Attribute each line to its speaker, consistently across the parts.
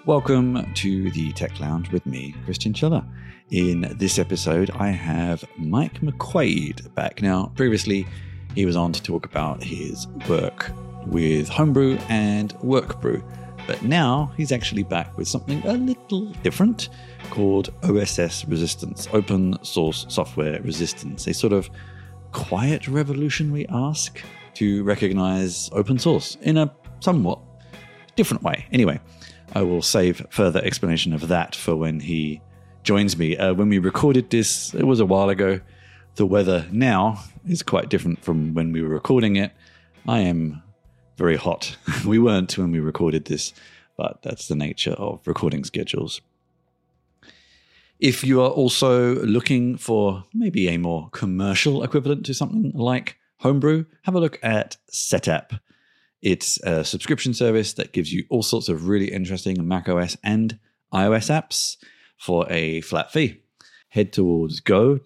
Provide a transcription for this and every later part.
Speaker 1: Welcome to the Tech Lounge with me, Christian Chiller. In this episode, I have Mike McQuaid back. Now, previously, he was on to talk about his work with Homebrew and Workbrew, but now he's actually back with something a little different called OSS Resistance, Open Source Software Resistance, a sort of quiet revolution, we ask, to recognize open source in a somewhat different way. Anyway, I will save further explanation of that for when he joins me. When we recorded this, it was a while ago. The weather now is quite different from when we were recording it. I am very hot. We weren't when we recorded this, but that's the nature of recording schedules. If you are also looking for maybe a more commercial equivalent to something like Homebrew, have a look at Setapp. It's a subscription service that gives you all sorts of really interesting macOS and iOS apps for a flat fee. Head towards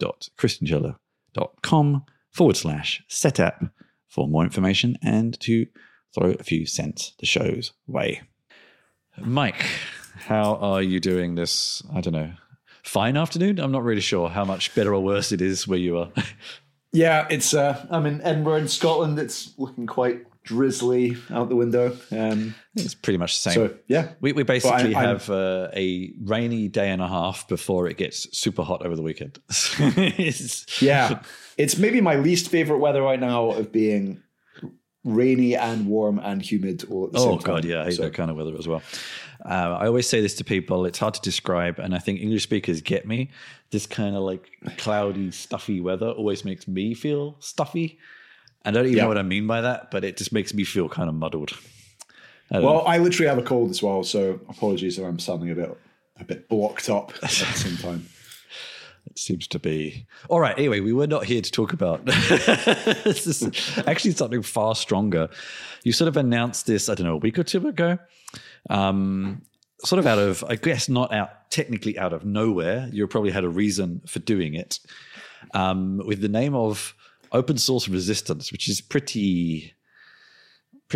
Speaker 1: go.christianchiller.com/Setapp for more information and to throw a few cents the show's way. Mike, how are you doing this, I don't know, fine afternoon? I'm not really sure how much better or worse it is where you are.
Speaker 2: Yeah, it's I'm in Edinburgh in Scotland. It's looking quite drizzly out the window.
Speaker 1: It's pretty much the same.
Speaker 2: So, yeah.
Speaker 1: We basically have a rainy day and a half before it gets super hot over the weekend.
Speaker 2: Yeah. It's maybe my least favorite weather right now of being rainy and warm and humid all at the same time.
Speaker 1: Oh, God, yeah. I hate that kind of weather as well. I always say this to people. It's hard to describe, and I think English speakers get me. This kind of like cloudy, stuffy weather always makes me feel stuffy. I don't even know what I mean by that, but it just makes me feel kind of muddled.
Speaker 2: I literally have a cold as well, so apologies if I'm sounding a bit blocked up at the same time.
Speaker 1: It seems to be. All right, anyway, we were not here to talk about this is actually something far stronger. You sort of announced this, I don't know, a week or two ago, sort of out of, I guess technically out of nowhere. You probably had a reason for doing it, with the name of Open Source Resistance, which is pretty I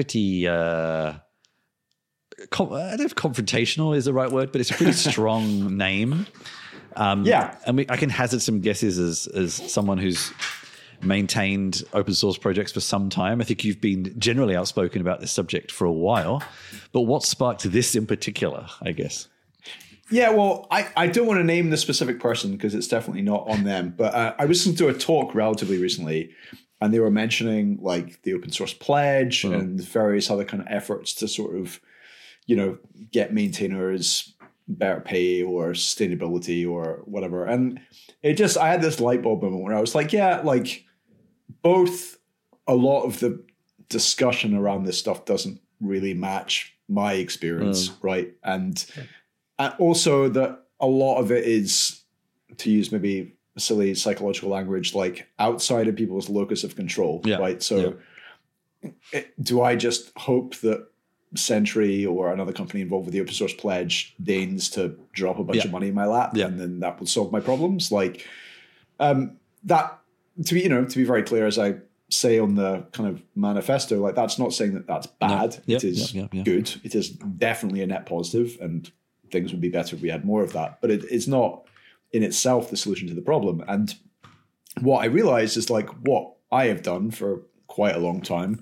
Speaker 1: don't know if confrontational is the right word, but it's a pretty strong name. And I can hazard some guesses as someone who's maintained open source projects for some time. I think you've been generally outspoken about this subject for a while, but what sparked this in particular, I guess?
Speaker 2: Yeah, well, I don't want to name the specific person because it's definitely not on them, but I listened to a talk relatively recently and they were mentioning like the open source pledge and various other kind of efforts to sort of, get maintainers better pay or sustainability or whatever. And I had this light bulb moment where I was like, both a lot of the discussion around this stuff doesn't really match my experience, right? And also that a lot of it is, to use maybe silly psychological language, like outside of people's locus of control, right? So do I just hope that Sentry or another company involved with the open source pledge deigns to drop a bunch of money in my lap and then that will solve my problems? Like that, to be very clear, as I say on the kind of manifesto, like that's not saying that that's bad. It is good. It is definitely a net positive and things would be better if we had more of that. But it's not in itself the solution to the problem. And what I realized is like what I have done for quite a long time,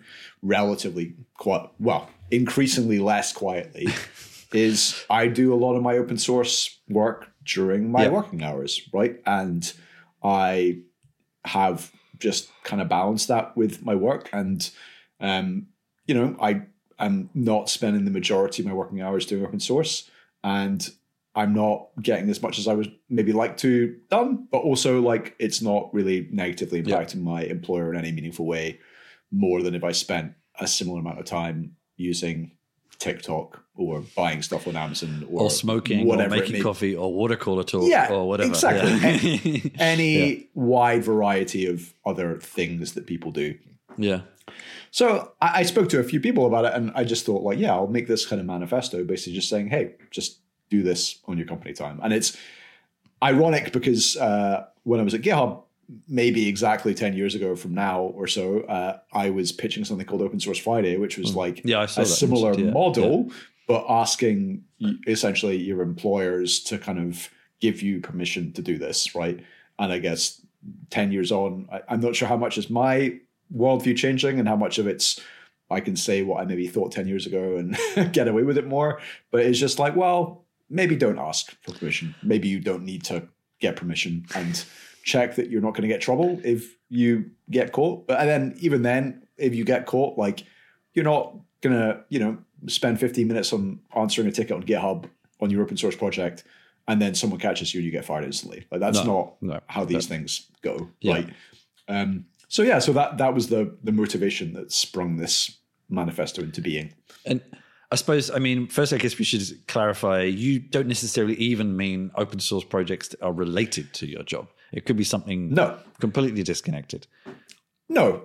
Speaker 2: increasingly less quietly, is I do a lot of my open source work during my working hours, right? And I have just kind of balanced that with my work. And, I'm not spending the majority of my working hours doing open source. And I'm not getting as much as I would maybe like to done, but also like it's not really negatively impacting my employer in any meaningful way more than if I spent a similar amount of time using TikTok or buying stuff on Amazon or
Speaker 1: smoking or making coffee or water cooler talk or whatever.
Speaker 2: Exactly. Any wide variety of other things that people do.
Speaker 1: Yeah.
Speaker 2: So I spoke to a few people about it and I just thought like, I'll make this kind of manifesto basically just saying, hey, just do this on your company time. And it's ironic because when I was at GitHub, maybe exactly 10 years ago from now or so, I was pitching something called Open Source Friday, which was like a similar model, but asking essentially your employers to kind of give you permission to do this, right? And I guess 10 years on, I'm not sure how much is my worldview changing and how much of it's I can say what I maybe thought 10 years ago and get away with it more. But it's just like, well, maybe don't ask for permission. Maybe you don't need to get permission, and check that you're not going to get trouble if you get caught. But and then even then, if you get caught, like you're not going to, spend 15 minutes on answering a ticket on GitHub on your open source project, and then someone catches you and you get fired instantly. Like that's not how these things go. Yeah. Right. So that was the motivation that sprung this manifesto into being.
Speaker 1: And I suppose, first, I guess we should clarify, you don't necessarily even mean open source projects that are related to your job. It could be something completely disconnected.
Speaker 2: No,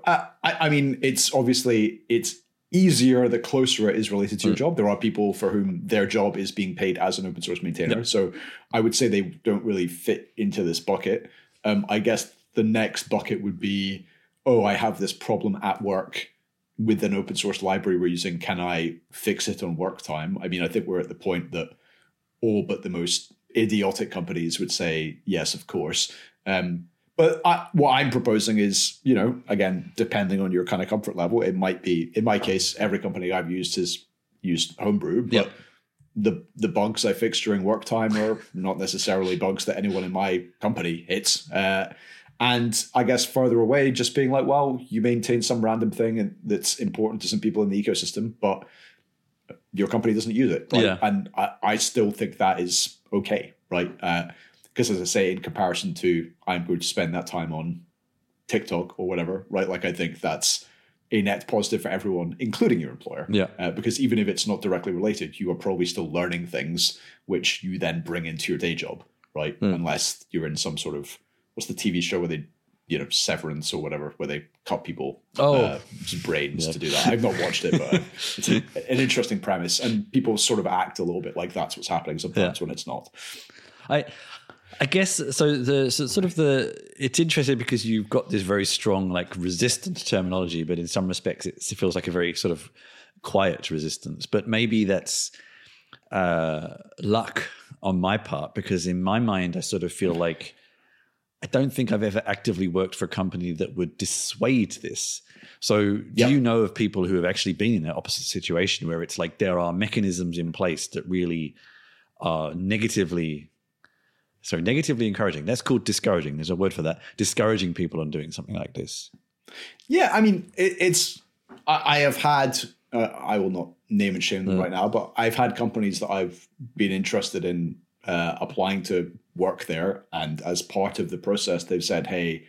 Speaker 2: it's obviously, it's easier the closer it is related to your job. There are people for whom their job is being paid as an open source maintainer. Yep. So I would say they don't really fit into this bucket. I guess the next bucket would be, I have this problem at work with an open source library we're using. Can I fix it on work time? I think we're at the point that all but the most idiotic companies would say, yes, of course. But what I'm proposing is, again, depending on your kind of comfort level, it might be, in my case, every company I've used has used Homebrew, but the bugs I fix during work time are not necessarily bugs that anyone in my company hits. And I guess further away, just being like, well, you maintain some random thing that's important to some people in the ecosystem, but your company doesn't use it. Right? Yeah. And I still think that is okay, right? Because as I say, in comparison to I'm going to spend that time on TikTok or whatever, right? Like I think that's a net positive for everyone, including your employer. Yeah. Because even if it's not directly related, you are probably still learning things which you then bring into your day job, right? Unless you're in some sort of, what's the TV show where they, Severance or whatever, where they cut people brains to do that. I've not watched it, but it's an interesting premise, and people sort of act a little bit like that's what's happening sometimes when it's not.
Speaker 1: I guess it's interesting because you've got this very strong resistant terminology, but in some respects it feels like a very sort of quiet resistance. But maybe that's luck on my part, because in my mind I sort of feel like I don't think I've ever actively worked for a company that would dissuade this. So do you know of people who have actually been in that opposite situation where it's like there are mechanisms in place that really are negatively encouraging? That's called discouraging. There's a word for that. Discouraging people on doing something like this.
Speaker 2: Yeah, I have had, I will not name and shame them right now, but I've had companies that I've been interested in applying to work there, and as part of the process they've said, hey,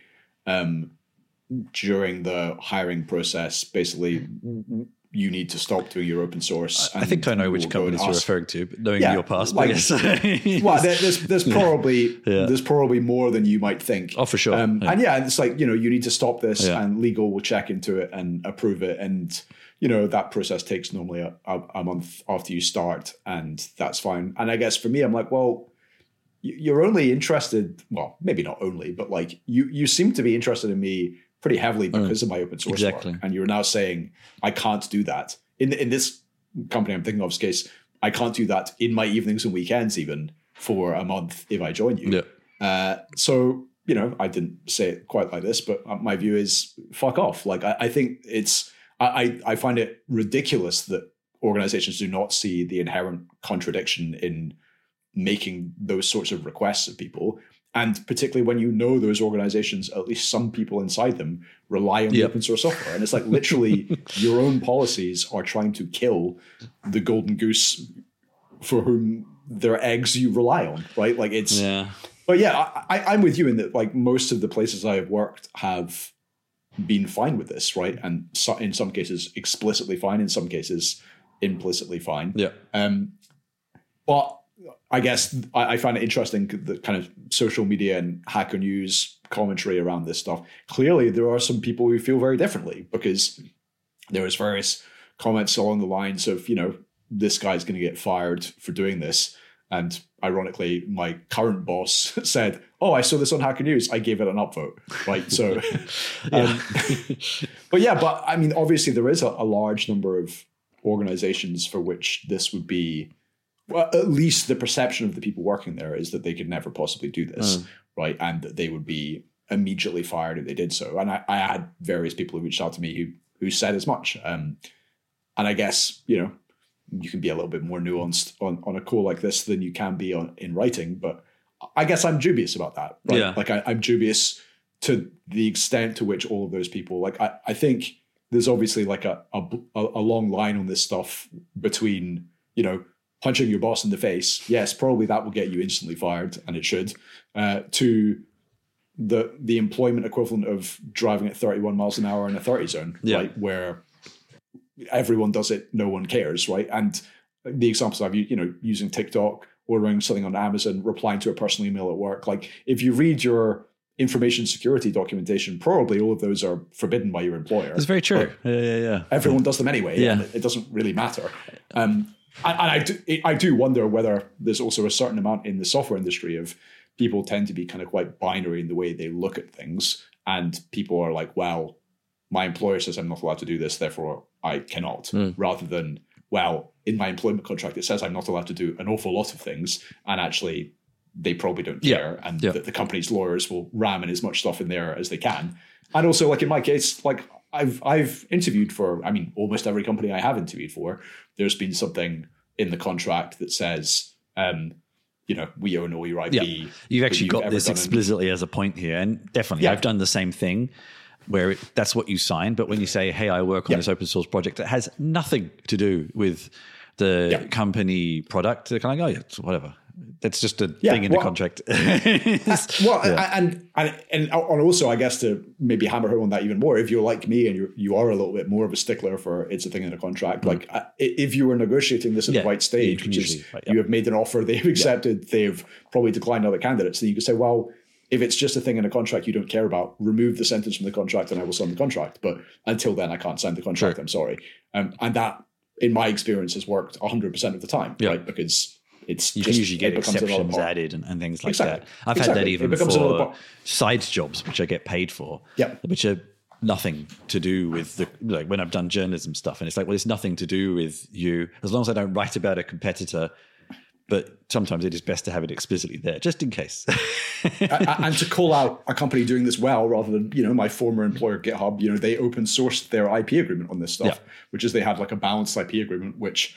Speaker 2: during the hiring process, basically you need to stop doing your open source.
Speaker 1: I think I know which companies you're referring to, but knowing your past.
Speaker 2: Well, there's probably more than you might think.
Speaker 1: Oh, for sure.
Speaker 2: And it's like, you need to stop this, and legal will check into it and approve it. And, that process takes normally a month after you start, and that's fine. And I guess for me, I'm like, well, you're only interested, well, maybe not only, but you seem to be interested in me pretty heavily because of my open source work. And you're now saying I can't do that. In this company I'm thinking of's case, I can't do that in my evenings and weekends even for a month if I join you. Yeah. So, I didn't say it quite like this, but my view is fuck off. I think I find it ridiculous that organizations do not see the inherent contradiction in making those sorts of requests of people. And particularly when those organizations, at least some people inside them, rely on the open source software. And it's like literally your own policies are trying to kill the golden goose for whom their eggs you rely on, right? But I'm with you in that most of the places I have worked have been fine with this, right? And in some cases explicitly fine, in some cases implicitly fine. Yeah. But I guess I find it interesting, the kind of social media and Hacker News commentary around this stuff. Clearly, there are some people who feel very differently, because there was various comments along the lines of, this guy's going to get fired for doing this. And ironically, my current boss said, I saw this on Hacker News. I gave it an upvote, right? So, but obviously there is a large number of organizations for which this would be, well, at least the perception of the people working there is that they could never possibly do this, right? And that they would be immediately fired if they did so. And I had various people who reached out to me who said as much. And I guess, you know, you can be a little bit more nuanced on a call like this than you can be in writing, but I guess I'm dubious about that. Right?
Speaker 1: Yeah.
Speaker 2: Like I'm dubious to the extent to which all of those people, like I think there's obviously like a long line on this stuff between, you know, punching your boss in the face. Yes, probably that will get you instantly fired, and it should, to the employment equivalent of driving at 31 miles an hour in a 30 zone, right? Where everyone does it, no one cares, right? And the examples I've used, you know, using TikTok, ordering something on Amazon, replying to a personal email at work. Like if you read your information security documentation, probably all of those are forbidden by your employer.
Speaker 1: It's very true. Yeah.
Speaker 2: Everyone does them anyway.
Speaker 1: Yeah.
Speaker 2: And it doesn't really matter. And I do wonder whether there's also a certain amount in the software industry of people tend to be kind of quite binary in the way they look at things. And people are like, well, my employer says I'm not allowed to do this, therefore I cannot, rather than, well, in my employment contract, it says I'm not allowed to do an awful lot of things. And actually, they probably don't care. And the company's lawyers will ram in as much stuff in there as they can. And also, like in my case, like I've interviewed for, I mean, almost every company I have interviewed for, there's been something in the contract that says, you know, we own all your IP.
Speaker 1: Yeah. You've actually got this explicitly as a point here. And definitely, I've done the same thing where that's what you sign. But when you say, hey, I work on this open source project, it has nothing to do with the company product. They're kind of like, oh, yeah, whatever. That's just a thing in the contract.
Speaker 2: And also, I guess to maybe hammer home on that even more, if you're like me and you are a little bit more of a stickler for it's a thing in a contract, like if you were negotiating this at the right stage, which is you have made an offer, they've accepted, they've probably declined other candidates, then you could say, well, if it's just a thing in a contract you don't care about, remove the sentence from the contract and I will sign the contract. But until then, I can't sign the contract. I'm sorry. And that, in my experience, has worked 100% of the time, right? Because you
Speaker 1: can usually get exceptions added and things like that. I've had that even for side jobs, which I get paid for, which are nothing to do with like when I've done journalism stuff. And it's like, well, it's nothing to do with you as long as I don't write about a competitor. But sometimes it is best to have it explicitly there, just in case.
Speaker 2: And to call out a company doing this well, rather than, you know, my former employer, GitHub, you know, they open sourced their IP agreement on this stuff, which is they had like a balanced IP agreement, which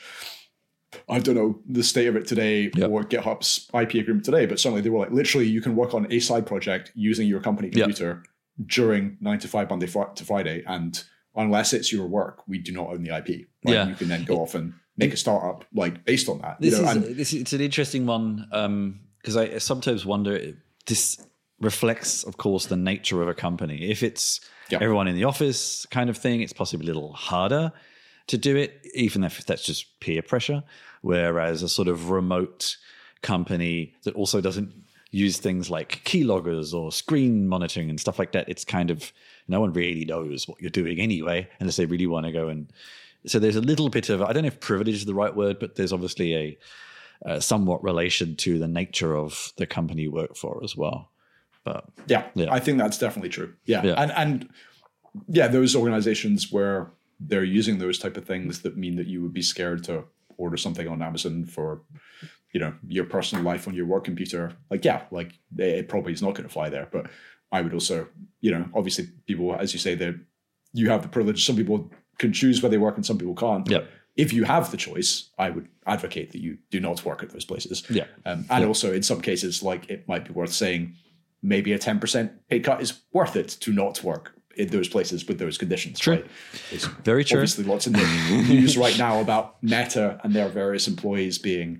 Speaker 2: I don't know the state of it today or GitHub's IP agreement today, but certainly they were like, literally, you can work on a side project using your company computer during 9 to 5 Monday to Friday. And unless it's your work, we do not own the IP. Right? You can then go off and make a startup like based on that.
Speaker 1: It's an interesting one because I sometimes wonder, this reflects, of course, the nature of a company. If it's everyone in the office kind of thing, it's possibly a little harder to do it, even if that's just peer pressure. Whereas a sort of remote company that also doesn't use things like keyloggers or screen monitoring and stuff like that, it's kind of, no one really knows what you're doing anyway, unless they really want to go and... So there's a little bit of, I don't know if privilege is the right word, but there's obviously a somewhat relation to the nature of the company you work for as well. But
Speaker 2: I think that's definitely true. And those organizations where they're using those type of things that mean that you would be scared to order something on Amazon for, you know, your personal life on your work computer. Like, it probably is not going to fly there. But I would also, you know, obviously people, as you say, you have the privilege. Some people can choose where they work and some people can't. If you have the choice, I would advocate that you do not work at those places. And also in some cases, like it might be worth saying maybe a 10% pay cut is worth it to not work in those places with those conditions.
Speaker 1: True.
Speaker 2: Right? It's
Speaker 1: very true.
Speaker 2: Obviously lots in the news right now about Meta and their various employees being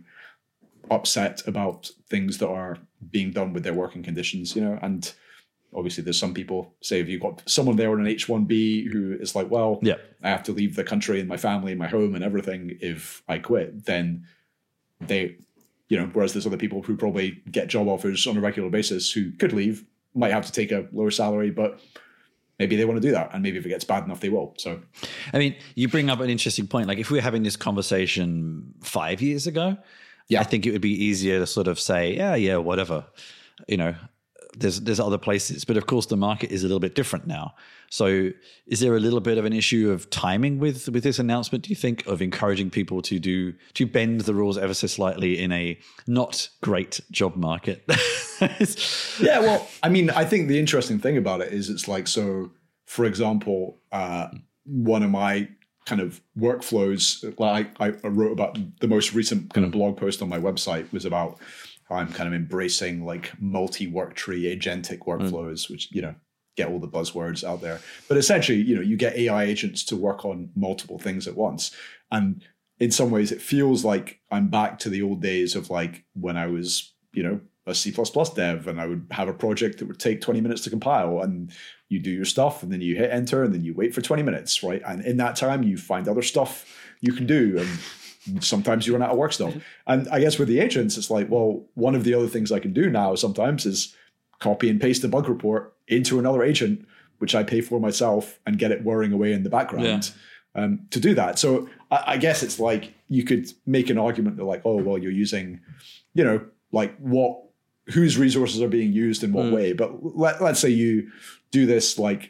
Speaker 2: upset about things that are being done with their working conditions, you know, and obviously there's some people say if you've got someone there on an H-1B who is like, well, I have to leave the country and my family and my home and everything if I quit, then they, you know, whereas there's other people who probably get job offers on a regular basis who could leave, might have to take a lower salary, but maybe they want to do that. And maybe if it gets bad enough, they will. So,
Speaker 1: I mean, you bring up an interesting point. Like if we were having this conversation 5 years ago, I think it would be easier to sort of say, yeah, whatever, you know, there's other places, but of course the market is a little bit different now. So is there a little bit of an issue of timing with this announcement, do you think, of encouraging people to bend the rules ever so slightly in a not great job market?
Speaker 2: Yeah, well, I mean, I think the interesting thing about it is it's like, so for example, one of my kind of workflows, like I wrote about the most recent kind of blog post on my website was about how I'm kind of embracing like multi-work tree agentic workflows, which, you know, get all the buzzwords out there. But essentially, you know, you get AI agents to work on multiple things at once. And in some ways, it feels like I'm back to the old days of like when I was, you know, a C++ dev and I would have a project that would take 20 minutes to compile, and you do your stuff and then you hit enter and then you wait for 20 minutes, right? And in that time, you find other stuff you can do. And sometimes you run out of work still. And I guess with the agents, it's like, well, one of the other things I can do now sometimes is copy and paste a bug report into another agent, which I pay for myself, and get it whirring away in the background to do that. So I guess it's like you could make an argument that like, oh, well, you're using, you know, like whose resources are being used in what way. But let's say you do this like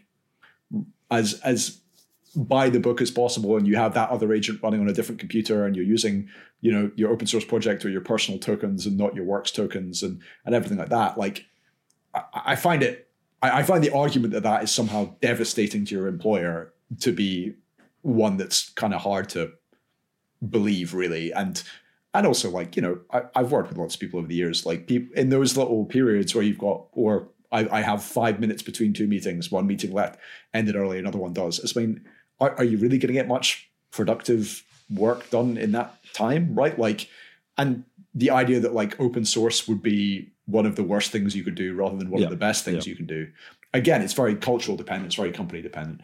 Speaker 2: as by the book as possible, and you have that other agent running on a different computer, and you're using, you know, your open source project or your personal tokens and not your works tokens and everything like that. Like I find the argument that is somehow devastating to your employer to be one that's kind of hard to believe, really. And also, like, you know, I've worked with lots of people over the years, like people in those little periods where you've got, or I have 5 minutes between two meetings, one meeting left, ended early, another one does. I mean, are you really going to get much productive work done in that time, right? Like, and the idea that like open source would be one of the worst things you could do rather than one of the best things you can do. Again, it's very cultural dependent. It's very company dependent.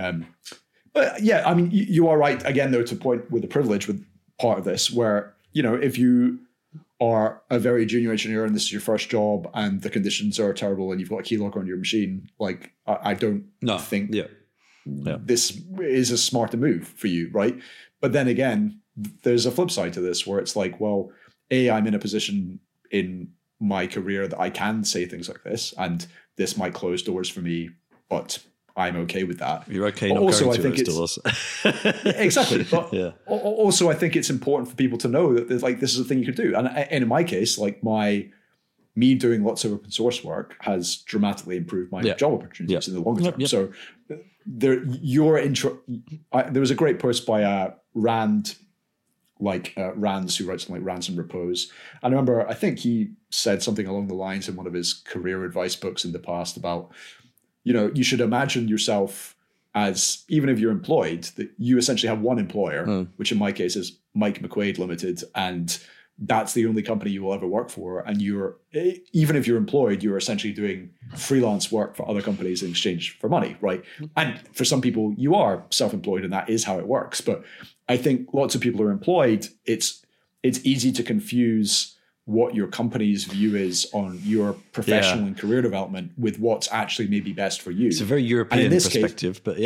Speaker 2: But yeah, I mean, you are right again, though, to point with the privilege with part of this where, you know, if you are a very junior engineer and this is your first job and the conditions are terrible and you've got a keylogger on your machine, like I don't think this is a smarter move for you, right? But then again, there's a flip side to this where it's like, well, I'm in a position in my career that I can say things like this, and this might close doors for me, but I'm okay with that.
Speaker 1: You're okay not also, going to those
Speaker 2: doors. Exactly. But also I think it's important for people to know that there's like, this is a thing you could do. And in my case, like me doing lots of open source work has dramatically improved my job opportunities in the longer term. So there was a great post by Rand, Rands, who writes something like Rands and Repose. And I remember, I think he said something along the lines in one of his career advice books in the past about, you know, you should imagine yourself as, even if you're employed, that you essentially have one employer, which in my case is Mike McQuaid Limited, and that's the only company you will ever work for. And even if you're employed, you're essentially doing freelance work for other companies in exchange for money, right? And for some people, you are self-employed, and that is how it works. But I think lots of people are employed. It's easy to confuse what your company's view is on your professional and career development with what's actually maybe best for you.
Speaker 1: It's a very European perspective, but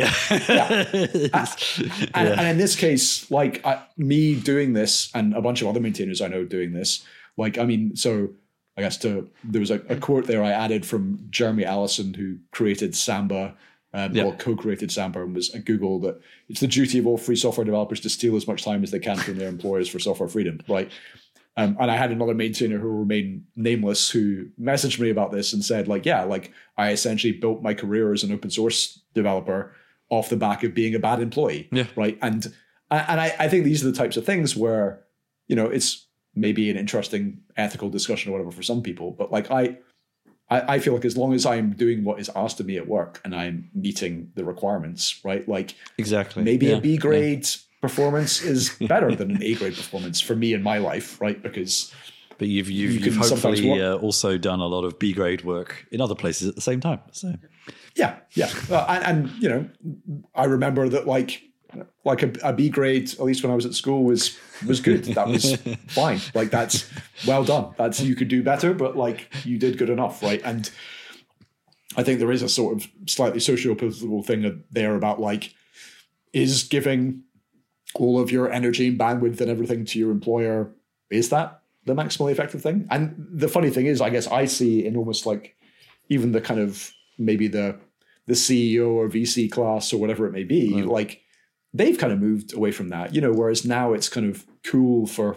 Speaker 2: And in this case, like me doing this and a bunch of other maintainers I know doing this, like, I mean, so I guess there was a quote there I added from Jeremy Allison, who created Samba, or co-created Samba, and was at Google, that it's the duty of all free software developers to steal as much time as they can from their employers for software freedom, right? And I had another maintainer who will remain nameless who messaged me about this and said, like, yeah, like I essentially built my career as an open source developer off the back of being a bad employee, right? And I think these are the types of things where, you know, it's maybe an interesting ethical discussion or whatever for some people, but like I feel like as long as I'm doing what is asked of me at work and I'm meeting the requirements, right? Like
Speaker 1: exactly,
Speaker 2: maybe a B grade performance is better than an A grade performance for me in my life, right? Because
Speaker 1: you've hopefully also done a lot of B grade work in other places at the same time. So
Speaker 2: yeah. And you know, I remember that like a B grade, at least when I was at school, was good. That was fine. Like that's well done. That's, you could do better, but like you did good enough, right? And I think there is a sort of slightly socio-political thing there about like, is giving all of your energy and bandwidth and everything to your employer, is that the maximally effective thing? And the funny thing is, I guess I see in almost like, even the kind of maybe the CEO or VC class or whatever it may be, like they've kind of moved away from that, whereas now it's kind of cool for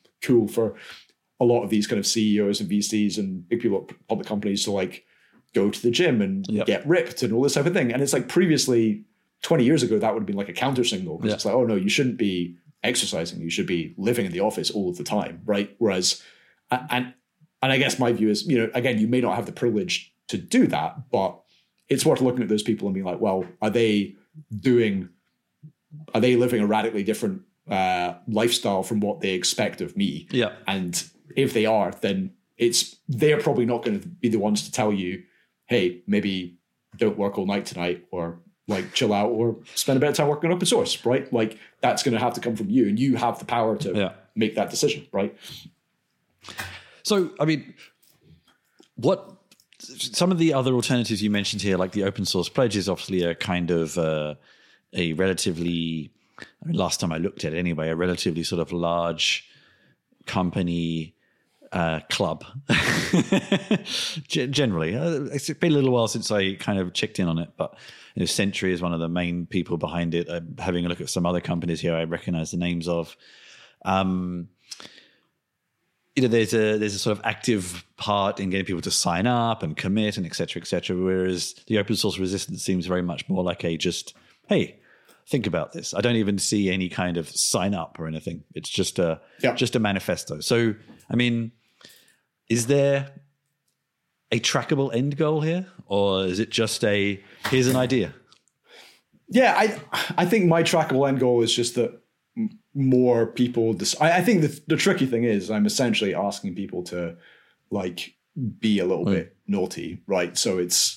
Speaker 2: a lot of these kind of CEOs and VCs and big people at public companies to like go to the gym and get ripped and all this type of thing. And it's like previously 20 years ago, that would have been like a counter signal because it's like, oh no, you shouldn't be exercising. You should be living in the office all of the time. Right. Whereas, and I guess my view is, again, you may not have the privilege to do that, but it's worth looking at those people and being like, well, are they living a radically different lifestyle from what they expect of me?
Speaker 1: Yeah.
Speaker 2: And if they are, then they're probably not going to be the ones to tell you, hey, maybe don't work all night tonight, or like chill out, or spend a bit of time working on open source, right? Like that's going to have to come from you, and you have the power to make that decision, right?
Speaker 1: So, I mean, what some of the other alternatives you mentioned here, like the open source pledge, is obviously a kind of a relatively, I mean, last time I looked at it anyway, a relatively sort of large company club. Generally, it's been a little while since I kind of checked in on it, but Sentry is one of the main people behind it. Having a look at some other companies here, I recognize the names of. There's a sort of active part in getting people to sign up and commit and et cetera, whereas the open source resistance seems very much more like hey, think about this. I don't even see any kind of sign up or anything. It's just a manifesto. So, I mean, is there a trackable end goal here, or is it just here's an idea?
Speaker 2: Yeah, I think my trackable end goal is just that more people. I think the tricky thing is I'm essentially asking people to like be a little bit naughty, right? So it's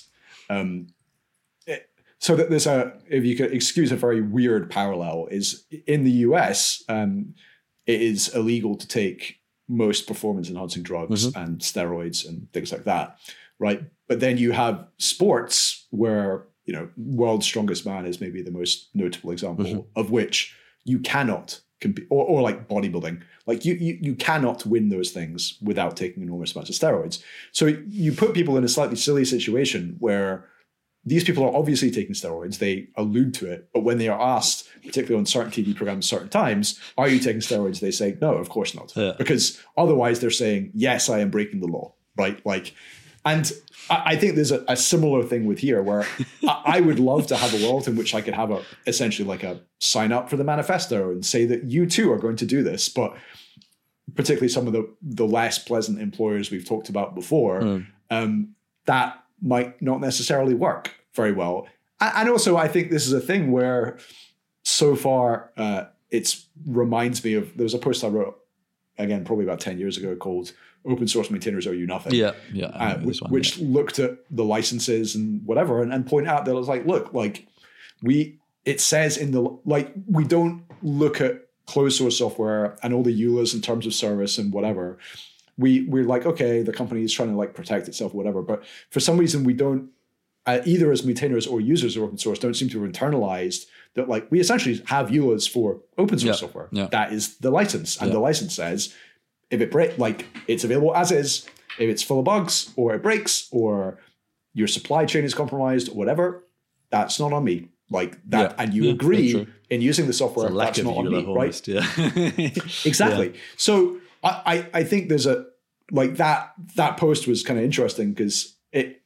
Speaker 2: so that there's if you could excuse a very weird parallel, is in the US, it is illegal to take most performance enhancing drugs and steroids and things like that, right? But then you have sports where, World's Strongest Man is maybe the most notable example of which you cannot compete, or like bodybuilding, like you cannot win those things without taking enormous amounts of steroids. So you put people in a slightly silly situation where these people are obviously taking steroids. They allude to it, but when they are asked, particularly on certain TV programs, certain times, are you taking steroids? They say, no, of course not. Yeah. Because otherwise they're saying, yes, I am breaking the law, right? Like, and I think there's a similar thing with here where I would love to have a world in which I could have essentially like a sign up for the manifesto and say that you too are going to do this. But particularly some of the less pleasant employers we've talked about before, that might not necessarily work very well. And also, I think this is a thing where so far it reminds me of, there was a post I wrote, again, probably about 10 years ago called Open Source Maintainers Owe You Nothing. Which looked at the licenses and whatever and pointed out that it was like, look, like it says in the, like, we don't look at closed source software and all the EULAs in terms of service and whatever. We're like, okay, the company is trying to like protect itself, whatever. But for some reason, we don't, either as maintainers or users of open source, don't seem to have internalized that like we essentially have EULAs for open source software. Yeah. That is the license. And the license says if it breaks, like it's available as is, if it's full of bugs or it breaks or your supply chain is compromised or whatever, that's not on me. Like that, and you agree in using the software, that's not on me, right? Exactly. Yeah. So I think there's a, like that post was kind of interesting because it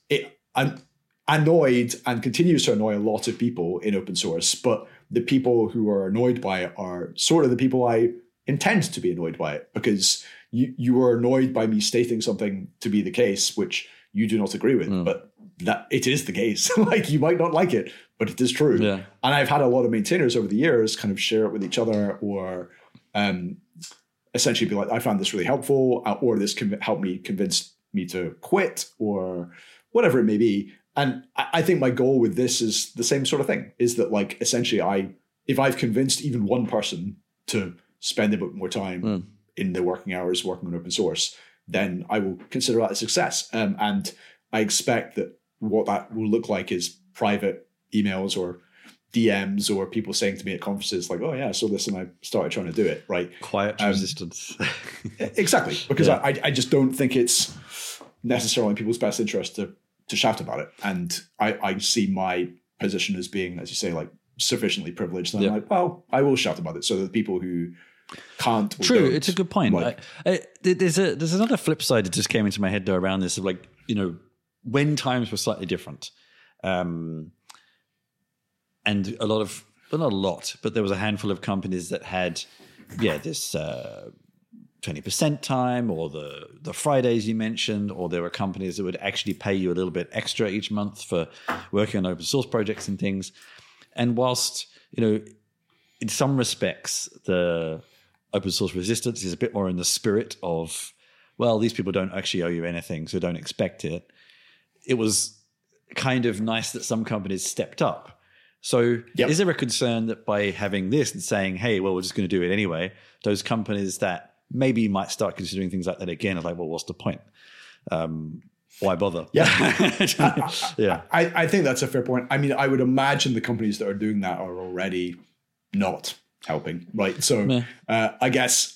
Speaker 2: annoyed and continues to annoy a lot of people in open source, but the people who are annoyed by it are sort of the people I intend to be annoyed by it, because you were annoyed by me stating something to be the case, which you do not agree with, but that it is the case. Like you might not like it, but it is true. Yeah. And I've had a lot of maintainers over the years kind of share it with each other, or essentially be like, I found this really helpful, or this helped me convince me to quit, or whatever it may be. And I think my goal with this is the same sort of thing, is that like essentially if I've convinced even one person to spend a bit more time in their working hours working on open source, then I will consider that a success. And I expect that what that will look like is private emails or DMs or people saying to me at conferences like, oh yeah, I saw this and I started trying to do it, right?
Speaker 1: Quiet resistance.
Speaker 2: Exactly. Because I just don't think it's necessarily in people's best interest to to shout about it. And I see my position as being, as you say, like sufficiently privileged. And I'm like, well, I will shout about it so that the people who can't.
Speaker 1: True, it's a good point. Like, there's another flip side that just came into my head though around this of like, you know, when times were slightly different, and a lot of, well, not a lot, but there was a handful of companies that had, this 20% time, or the Fridays you mentioned, or there were companies that would actually pay you a little bit extra each month for working on open source projects and things. And whilst, you know, in some respects, the open source resistance is a bit more in the spirit of, well, these people don't actually owe you anything, so don't expect it. It was kind of nice that some companies stepped up. So is there a concern that by having this and saying, hey, well, we're just going to do it anyway, those companies that maybe might start considering things like that again are like, well, what's the point? Why bother?
Speaker 2: Yeah. I think that's a fair point. I mean, I would imagine the companies that are doing that are already not helping, right? So I guess,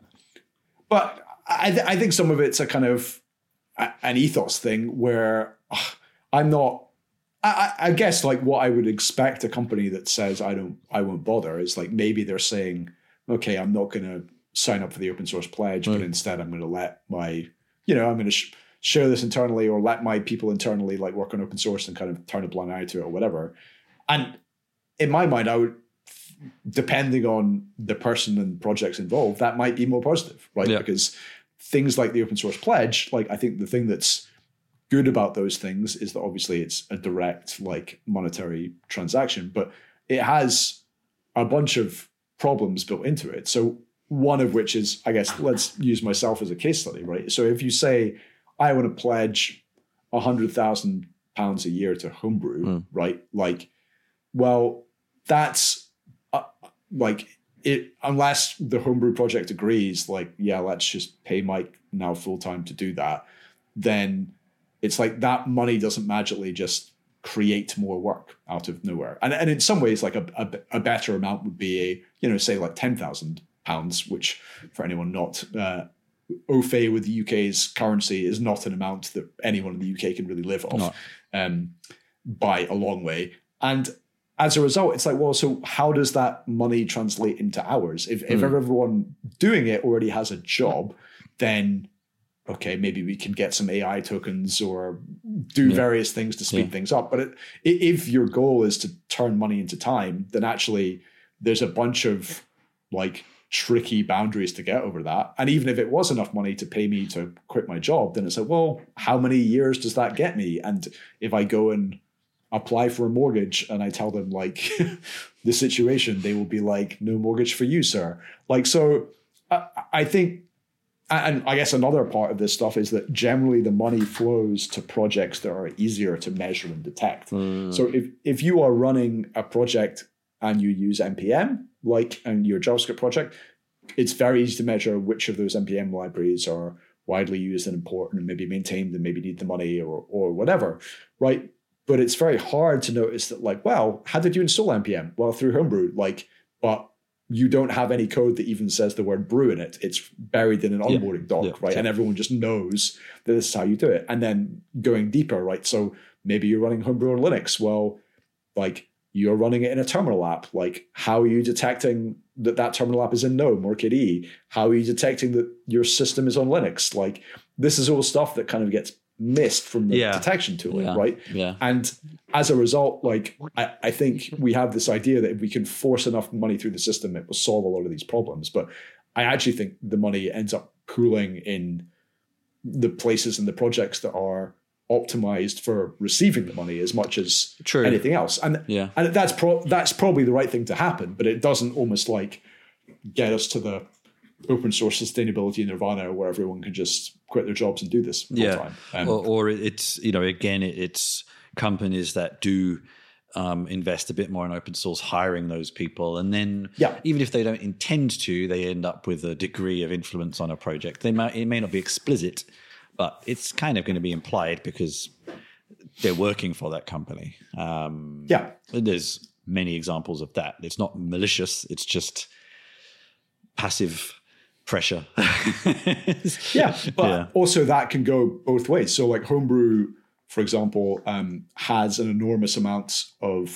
Speaker 2: but I think some of it's a kind of an ethos thing where I'm not, I guess like what I would expect a company that says I won't bother is like, maybe they're saying, okay, I'm not going to sign up for the open source pledge, but instead I'm going to let my, I'm going to share this internally, or let my people internally like work on open source and kind of turn a blind eye to it or whatever. And in my mind, I would, depending on the person and projects involved, that might be more positive, right? Yeah. Because things like the open source pledge, like I think the thing that's good about those things is that obviously it's a direct like monetary transaction, but it has a bunch of problems built into it. So one of which is, I guess, let's use myself as a case study, right? So if you say, I want to pledge £100,000 a year to Homebrew, right? Like, well, that's like it, unless the Homebrew project agrees, like, yeah, let's just pay Mike now full time to do that, then it's like that money doesn't magically just create more work out of nowhere. And in some ways, like a better amount would be say like £10,000, which for anyone not au fait with the UK's currency is not an amount that anyone in the UK can really live off by a long way. And as a result, it's like, well, so how does that money translate into hours? If everyone doing it already has a job, then okay, maybe we can get some AI tokens or do various things to speed things up. But if your goal is to turn money into time, then actually there's a bunch of like tricky boundaries to get over that. And even if it was enough money to pay me to quit my job, then it's like, well, how many years does that get me? And if I go and apply for a mortgage and I tell them like the situation, they will be like, no mortgage for you, sir. Like, so I think, and I guess another part of this stuff is that generally the money flows to projects that are easier to measure and detect. So if you are running a project and you use NPM, like in your JavaScript project, it's very easy to measure which of those NPM libraries are widely used and important and maybe maintained and maybe need the money or whatever, right? But it's very hard to notice that, like, well, how did you install NPM? Well, through Homebrew, like, but you don't have any code that even says the word brew in it. It's buried in an onboarding doc, right? And everyone just knows that this is how you do it. And then going deeper, right? So maybe you're running Homebrew on Linux. Well, like, you're running it in a terminal app. Like, how are you detecting that terminal app is in GNOME or KDE? How are you detecting that your system is on Linux? Like, this is all stuff that kind of gets missed from the detection tooling, right? Yeah. And as a result, like, I think we have this idea that if we can force enough money through the system, it will solve a lot of these problems. But I actually think the money ends up pooling in the places and the projects that are optimized for receiving the money as much as anything else. And that's probably the right thing to happen, but it doesn't almost like get us to the open source sustainability nirvana where everyone can just quit their jobs and do this full time.
Speaker 1: Or it's, again, it's companies that do invest a bit more in open source, hiring those people. And then even if they don't intend to, they end up with a degree of influence on a project. It may not be explicit, but it's kind of going to be implied because they're working for that company. There's many examples of that. It's not malicious. It's just passive pressure. But also that can go both ways. So like Homebrew
Speaker 2: for example, has an enormous amount of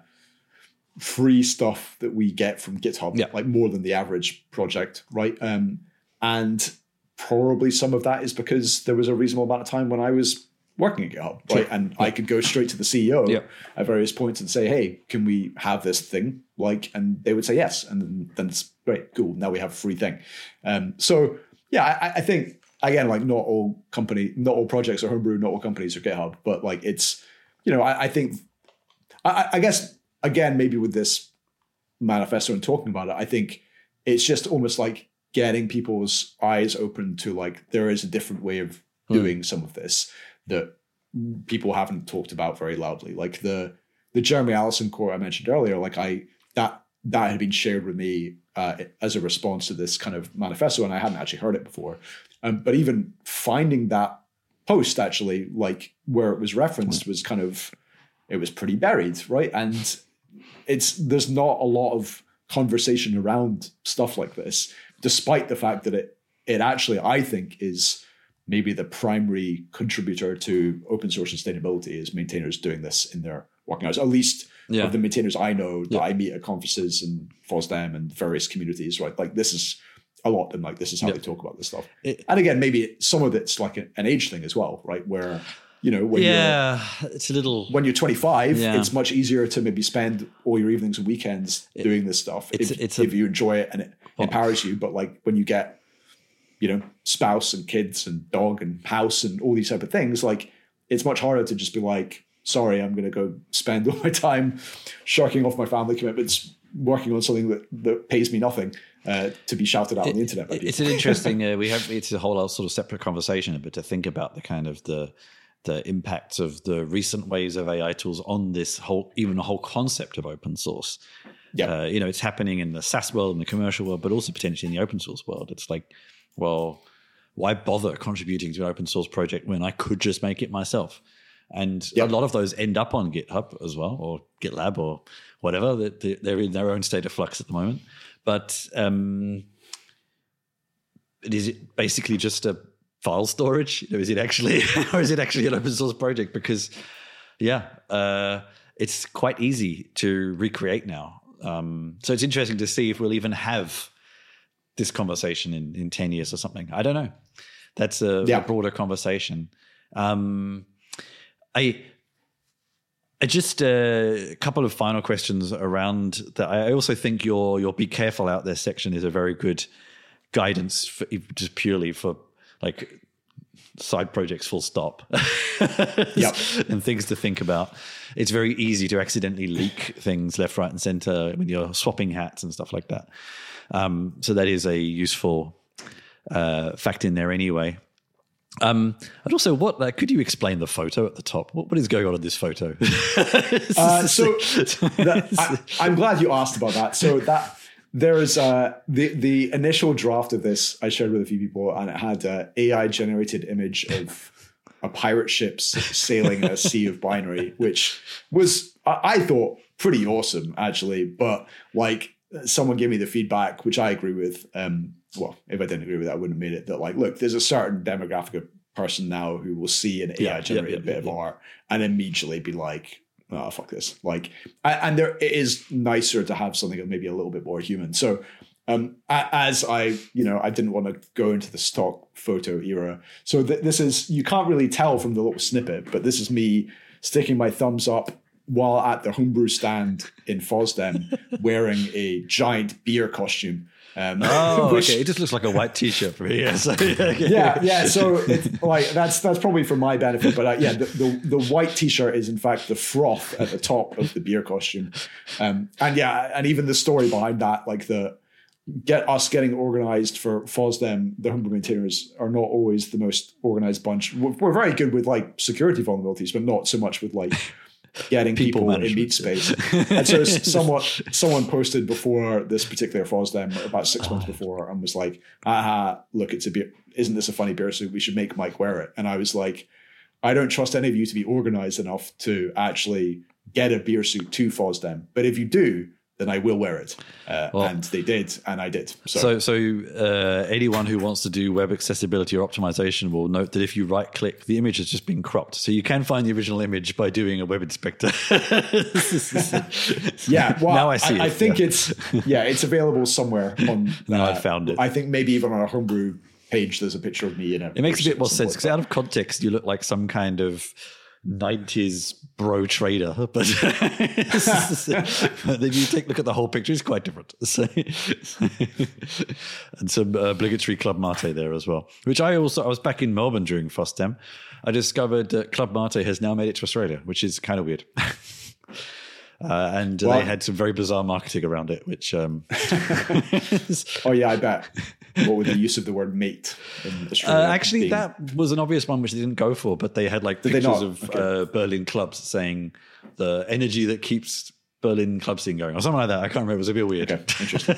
Speaker 2: free stuff that we get from GitHub, like more than the average project, right? And probably some of that is because there was a reasonable amount of time when I was working at GitHub, right? And I could go straight to the CEO at various points and say, hey, can we have this thing? And they would say yes. And then it's great, cool. Now we have a free thing. So yeah, I think, again, like not all projects are Homebrew, not all companies are GitHub, but like it's, I think, I guess, again, maybe with this manifesto and talking about it, I think it's just almost like getting people's eyes open to like, there is a different way of doing some of this that people haven't talked about very loudly. Like the Jeremy Allison quote I mentioned earlier, like that had been shared with me as a response to this kind of manifesto, and I hadn't actually heard it before. But even finding that post actually, like where it was referenced, was kind of, it was pretty buried, right? And there's not a lot of conversation around stuff like this, despite the fact that it actually, I think, is maybe the primary contributor to open source sustainability is maintainers doing this in their working hours. At least of the maintainers I know that I meet at conferences and FOSDEM and various communities, right? Like this is a lot, and like this is how they talk about this stuff. And again, maybe some of it's like an age thing as well, right? Where when
Speaker 1: it's a little,
Speaker 2: when you're 25, it's much easier to maybe spend all your evenings and weekends doing this stuff if you enjoy it and it empowers you. But like when you get, spouse and kids and dog and house and all these type of things, like it's much harder to just be like, sorry, I'm going to go spend all my time sharking off my family commitments, working on something that pays me nothing to be shouted out on the internet.
Speaker 1: It's an interesting, it's a whole sort of separate conversation, but to think about the kind of the impacts of the recent waves of AI tools on this whole concept of open source. Yeah. It's happening in the SaaS world and the commercial world, but also potentially in the open source world. It's like, well, why bother contributing to an open source project when I could just make it myself? And a lot of those end up on GitHub as well, or GitLab or whatever. They're in their own state of flux at the moment. But is it basically just a file storage? Is it actually, or is it actually an open source project? Because it's quite easy to recreate now. So it's interesting to see if we'll even have this conversation in 10 years or something. I don't know. That's a broader conversation. I just a couple of final questions around that. I also think your be careful out there section is a very good guidance for just purely for like side projects full stop and things to think about. It's very easy to accidentally leak things left, right, and center when you're swapping hats and stuff like that. So that is a useful fact in there anyway. And also, could you explain the photo at the top? What is going on in this photo?
Speaker 2: I'm glad you asked about that. So that there is the initial draft of this I shared with a few people, and it had an AI generated image of a pirate ship sailing a sea of binary, which was, I thought, pretty awesome actually. But like someone gave me the feedback, which I agree with. Well, if I didn't agree with that, I wouldn't have made it. That like, look, there's a certain demographic of person now who will see an AI generated bit of art and immediately be like, oh, fuck this. Like, and it is nicer to have something maybe a little bit more human. So as I didn't want to go into the stock photo era. So this is, you can't really tell from the little snippet, but this is me sticking my thumbs up while at the Homebrew stand in FOSDEM wearing a giant beer costume.
Speaker 1: Okay. It just looks like a white T-shirt for me. So,
Speaker 2: yeah. So it's like that's probably for my benefit, but the white T-shirt is in fact the froth at the top of the beer costume, and even the story behind that, like getting organized for FOSDEM, the Homebrew maintainers are not always the most organized bunch. We're very good with like security vulnerabilities, but not so much with like getting people in meet space. And so someone posted before this particular FOSDEM about 6 months before and was like, look, it's a beer. Isn't this a funny beer suit? We should make Mike wear it. And I was like, I don't trust any of you to be organized enough to actually get a beer suit to FOSDEM. But if you do, then I will wear it. And they did, and I did.
Speaker 1: So anyone who wants to do web accessibility or optimization will note that if you right-click, the image has just been cropped. So you can find the original image by doing a web inspector.
Speaker 2: Yeah, well,
Speaker 1: now I see it.
Speaker 2: I think it's available somewhere on.
Speaker 1: Now I found it.
Speaker 2: I think maybe even on our Homebrew page, there's a picture of me in it.
Speaker 1: It makes a bit more sense because out of context, you look like some kind of 90s bro trader, but then you take a look at the whole picture, it's quite different. So, and some obligatory Club Mate there as well, which I was back in Melbourne during FOSDEM. I discovered that Club Mate has now made it to Australia, which is kind of weird. And they had some very bizarre marketing around it, which... oh,
Speaker 2: yeah, I bet. What with the use of the word mate in Australia?
Speaker 1: Actually, that was an obvious one which they didn't go for, but they had like pictures of Berlin clubs saying the energy that keeps Berlin club scene going or something like that. I can't remember. It was a bit weird.
Speaker 2: Okay, interesting.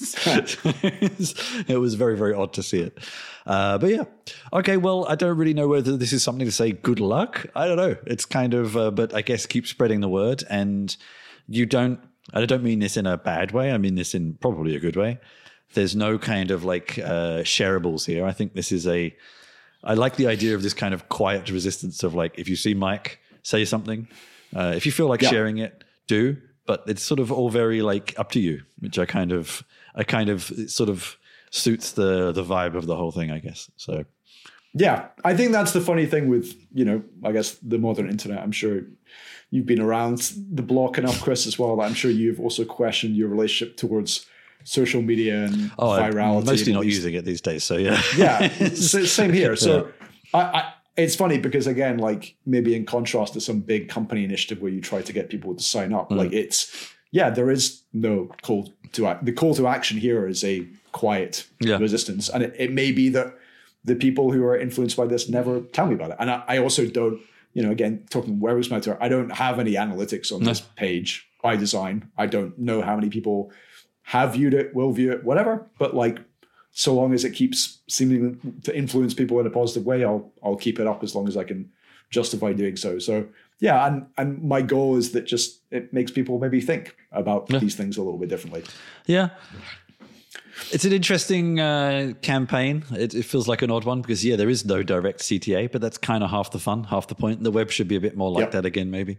Speaker 1: It was very, very odd to see it. But yeah. Okay, well, I don't really know whether this is something to say good luck. I don't know. It's kind of, but I guess keep spreading the word. And I don't mean this in a bad way. I mean this in probably a good way. There's no kind of like shareables here. I think this is I like the idea of this kind of quiet resistance of like, if you see Mike, say something. If you feel like sharing it, do. But it's sort of all very like up to you, which I kind of it sort of suits the vibe of the whole thing, I guess. So
Speaker 2: yeah, I think that's the funny thing with, I guess the modern internet. I'm sure you've been around the block enough, Chris, as well. I'm sure you've also questioned your relationship towards social media and virality.
Speaker 1: I'm mostly not using it these days, so yeah.
Speaker 2: Yeah, same here. So I it's funny because, again, like maybe in contrast to some big company initiative where you try to get people to sign up, like there is no call to act. The call to action here is a quiet resistance. And it may be that the people who are influenced by this never tell me about it. And I also don't, again, talking Werewolves Matter, I don't have any analytics on this page by design. I don't know how many people have viewed it, will view it, whatever. But like, so long as it keeps seeming to influence people in a positive way, I'll keep it up as long as I can justify doing so. So yeah, and my goal is that just it makes people maybe think about these things a little bit differently. Yeah.
Speaker 1: It's an interesting campaign. It feels like an odd one because, there is no direct CTA, but that's kind of half the fun, half the point. The web should be a bit more like that again, maybe.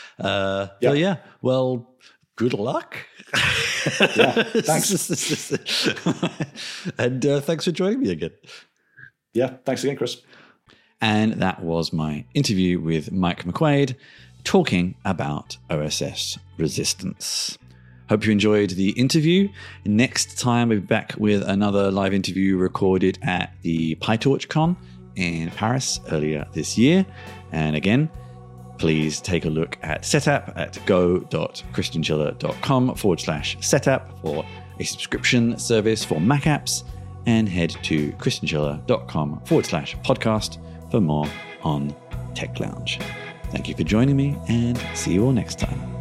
Speaker 1: Well, good luck.
Speaker 2: Thanks.
Speaker 1: And thanks for joining me again.
Speaker 2: Yeah, thanks again, Chris.
Speaker 1: And that was my interview with Mike McQuaid talking about OSS resistance. Hope you enjoyed the interview. Next time we'll be back with another live interview recorded at the PyTorchCon in Paris earlier this year. And again, please take a look at Setapp at go.christianschiller.com/Setapp for a subscription service for Mac apps, and head to christianschiller.com/podcast for more on Tech Lounge. Thank you for joining me, and see you all next time.